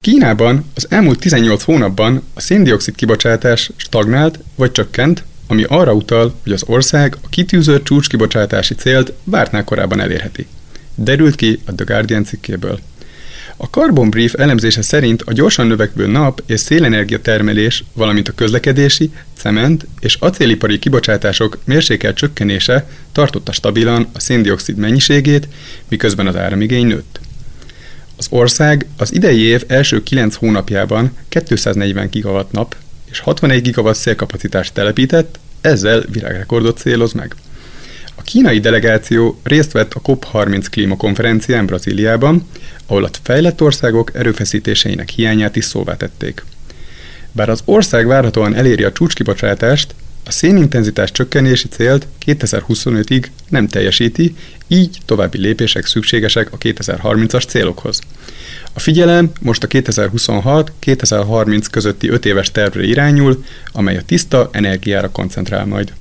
Kínában az elmúlt 18 hónapban a szén-dioxid kibocsátás stagnált vagy csökkent, ami arra utal, hogy az ország a kitűzött csúcskibocsátási célt vártnál korábban elérheti. Derült ki a The Guardian cikkéből. A Carbon Brief elemzése szerint a gyorsan növekvő nap- és szélenergia termelés, valamint a közlekedési, cement és acélipari kibocsátások mérsékelt csökkenése tartotta stabilan a szén-dioxid mennyiségét, miközben az áramigény nőtt. Az ország az idei év első 9 hónapjában 240 gigawatt nap és 61 gigawatt szélkapacitást telepített, ezzel világrekordot céloz meg. A kínai delegáció részt vett a COP30 klímakonferencián Brazíliában, ahol a fejlett országok erőfeszítéseinek hiányát is szóvá tették. Bár az ország várhatóan eléri a csúcskibocsátást, a szénintenzitás csökkenési célt 2025-ig nem teljesíti, így további lépések szükségesek a 2030-as célokhoz. A figyelem most a 2026-2030 közötti 5 éves tervre irányul, amely a tiszta energiára koncentrál majd.